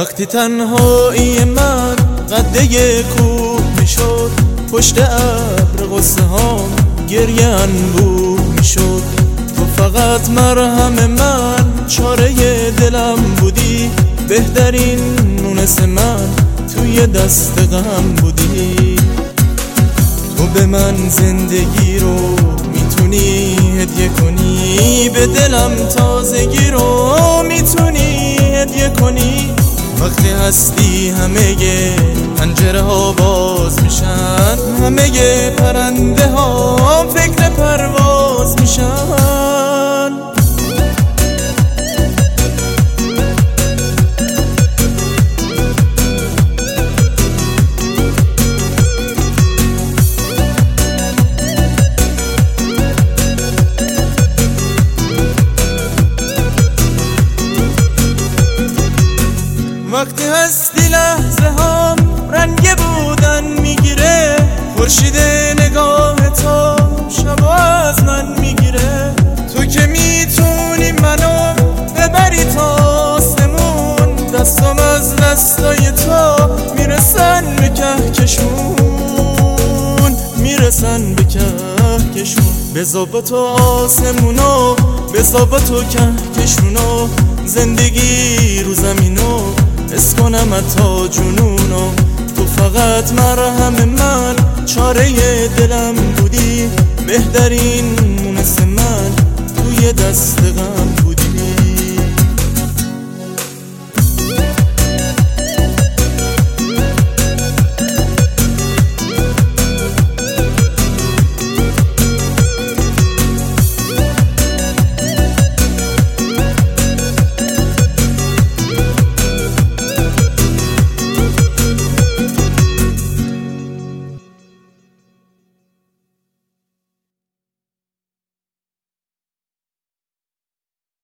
وقتی تنهایی من قده کوه میشد، پشت ابر غصه هام گریه انبوه میشد. تو فقط مرهم من، چاره دلم بودی، بهترین مونس من توی دست غم بودی. تو به من زندگی رو میتونی هدیه کنی، به دلم تازگی رو میتونی هدیه کنی. وقتی هستی همه پنجره ها باز میشن، همه پرنده ها فکر پرواز میشن. وقتی هستی لحظه هم رنگ بودن میگیره، خورشید نگاه تو شب از من میگیره. تو که میتونی منو ببری تا آسمون، دستم از دستای تو میرسن به کهکشون، میرسن به کهکشون. بذار با تو آسمونو، بذار با تو کهکشونو، زندگی رو زمینو حس کنم تا جنونو. تو فقط مرهم من، چاره دلم بودی، بهترین مونس من توی دست غم